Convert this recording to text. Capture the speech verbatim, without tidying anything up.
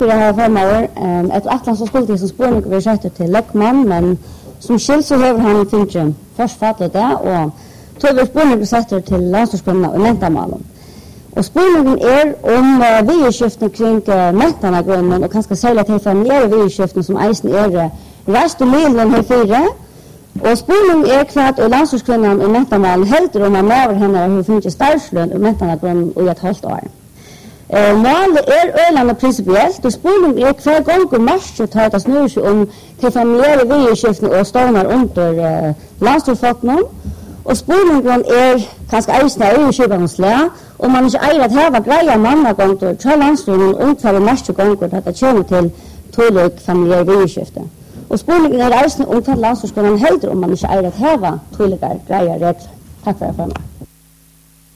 Fyra här framöver, um, ett attans så skulle det som spårning vi sätter till Löckman, men som skilt så har han finns först fattat det och tog vi spårning sätter till landslagskunna och mentamalen. Och spårningen är om uh, vi-skiften kring uh, mentarna och kanske sälja till familjära vi-skiften som eisen är uh, rast och medlen här fyra. Och spårningen är kvart och landslagskunnan och mentamalen helt om man maver henne hur finns starslön och mentarna i ett halvt år. Uh, Målet är öland och principiellt och spårningen är hver gång och mars så tar det snur sig om till familjära vi-skiften och stånar under uh, landslagsfolknån. Och spårningen är kanske eisne överköparens lä, och man inte eier att häva greia mannagånger till landslönen ungefär mesta gånger att det kommer till tålig familjär vi-skifte. Och spårningen är eisne ungefär landslönen heller om man inte eier att häva tåliga greia regler. Tack för det.